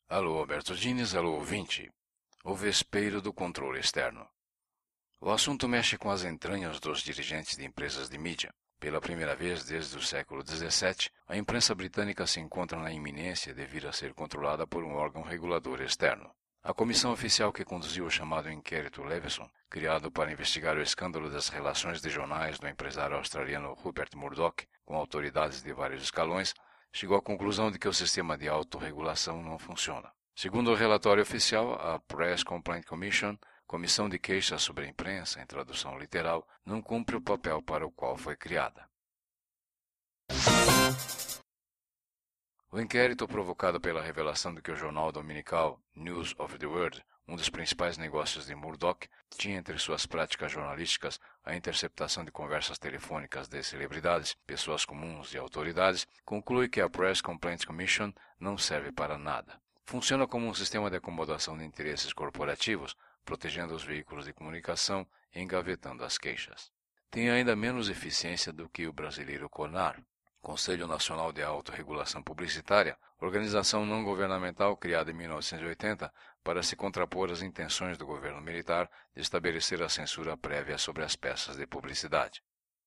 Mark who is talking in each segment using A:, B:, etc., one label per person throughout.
A: Alô, Alberto Diniz, alô, ouvinte. O vespeiro do controle externo. O assunto mexe com as entranhas dos dirigentes de empresas de mídia. Pela primeira vez desde o século XVII, a imprensa britânica se encontra na iminência de vir a ser controlada por um órgão regulador externo. A comissão oficial que conduziu o chamado Inquérito Leveson, criado para investigar o escândalo das relações de jornais do empresário australiano Rupert Murdoch com autoridades de vários escalões, chegou à conclusão de que o sistema de autorregulação não funciona. Segundo o relatório oficial, a Press Complaint Commission, Comissão de Queixas sobre a Imprensa, em tradução literal, não cumpre o papel para o qual foi criada. O inquérito provocado pela revelação de que o jornal dominical News of the World, um dos principais negócios de Murdoch, tinha entre suas práticas jornalísticas a interceptação de conversas telefônicas de celebridades, pessoas comuns e autoridades, conclui que a Press Complaints Commission não serve para nada. Funciona como um sistema de acomodação de interesses corporativos, protegendo os veículos de comunicação e engavetando as queixas. Tem ainda menos eficiência do que o brasileiro CONAR, Conselho Nacional de Autorregulação Publicitária, organização não governamental criada em 1980 para se contrapor às intenções do governo militar de estabelecer a censura prévia sobre as peças de publicidade.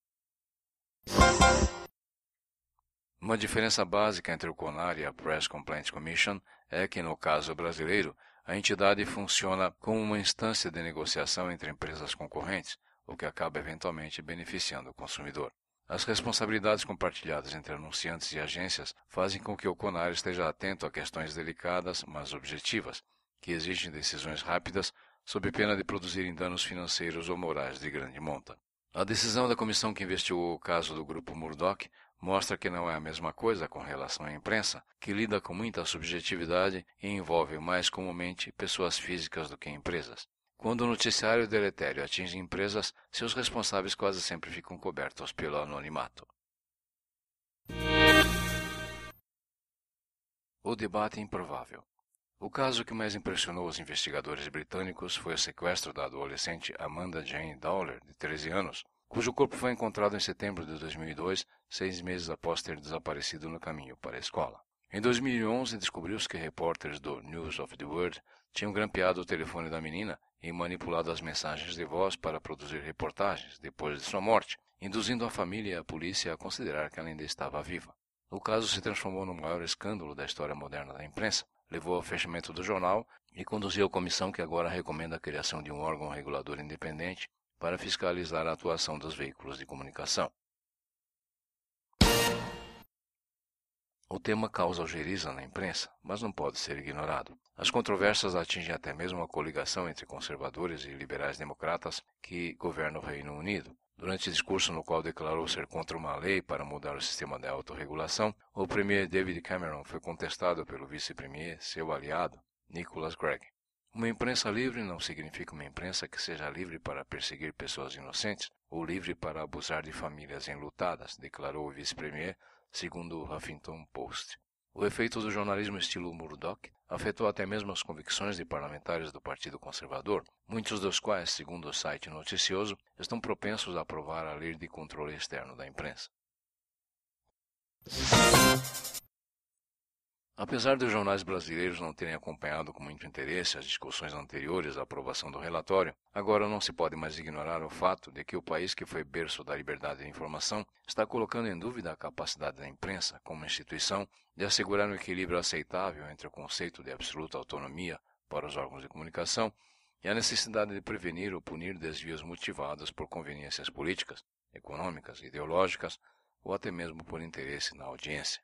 A: Uma diferença básica entre o CONAR e a Press Complaints Commission é que, no caso brasileiro, a entidade funciona como uma instância de negociação entre empresas concorrentes, o que acaba eventualmente beneficiando o consumidor. As responsabilidades compartilhadas entre anunciantes e agências fazem com que o CONAR esteja atento a questões delicadas, mas objetivas, que exigem decisões rápidas, sob pena de produzirem danos financeiros ou morais de grande monta. A decisão da comissão que investigou o caso do grupo Murdoch mostra que não é a mesma coisa com relação à imprensa, que lida com muita subjetividade e envolve mais comumente pessoas físicas do que empresas. Quando o noticiário deletério atinge empresas, seus responsáveis quase sempre ficam cobertos pelo anonimato. O debate improvável. O caso que mais impressionou os investigadores britânicos foi o sequestro da adolescente Amanda Jane Dowler, de 13 anos, cujo corpo foi encontrado em setembro de 2002, 6 meses após ter desaparecido no caminho para a escola. Em 2011, descobriu-se que repórteres do News of the World tinham grampeado o telefone da menina e manipulado as mensagens de voz para produzir reportagens depois de sua morte, induzindo a família e a polícia a considerar que ela ainda estava viva. O caso se transformou no maior escândalo da história moderna da imprensa, levou ao fechamento do jornal e conduziu à comissão que agora recomenda a criação de um órgão regulador independente para fiscalizar a atuação dos veículos de comunicação. O tema causa algeriza na imprensa, mas não pode ser ignorado. As controvérsias atingem até mesmo a coligação entre conservadores e liberais democratas que governam o Reino Unido. Durante o discurso no qual declarou ser contra uma lei para mudar o sistema de autorregulação, o premier David Cameron foi contestado pelo vice-premier, seu aliado, Nicholas Clegg. Uma imprensa livre não significa uma imprensa que seja livre para perseguir pessoas inocentes ou livre para abusar de famílias enlutadas, declarou o vice-premier, segundo o Huffington Post. O efeito do jornalismo estilo Murdoch afetou até mesmo as convicções de parlamentares do Partido Conservador, muitos dos quais, segundo o site noticioso, estão propensos a aprovar a lei de controle externo da imprensa. Apesar dos jornais brasileiros não terem acompanhado com muito interesse as discussões anteriores à aprovação do relatório, agora não se pode mais ignorar o fato de que o país que foi berço da liberdade de informação está colocando em dúvida a capacidade da imprensa, como instituição, de assegurar um equilíbrio aceitável entre o conceito de absoluta autonomia para os órgãos de comunicação e a necessidade de prevenir ou punir desvios motivados por conveniências políticas, econômicas, ideológicas ou até mesmo por interesse na audiência.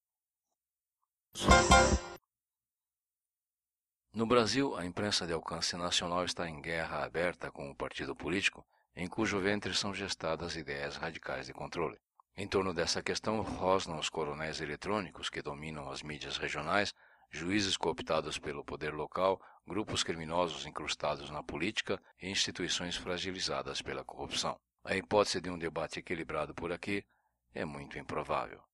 A: No Brasil, a imprensa de alcance nacional está em guerra aberta com o partido político, em cujo ventre são gestadas ideias radicais de controle. Em torno dessa questão rosnam os coronéis eletrônicos que dominam as mídias regionais, juízes cooptados pelo poder local, grupos criminosos incrustados na política e instituições fragilizadas pela corrupção. A hipótese de um debate equilibrado por aqui é muito improvável.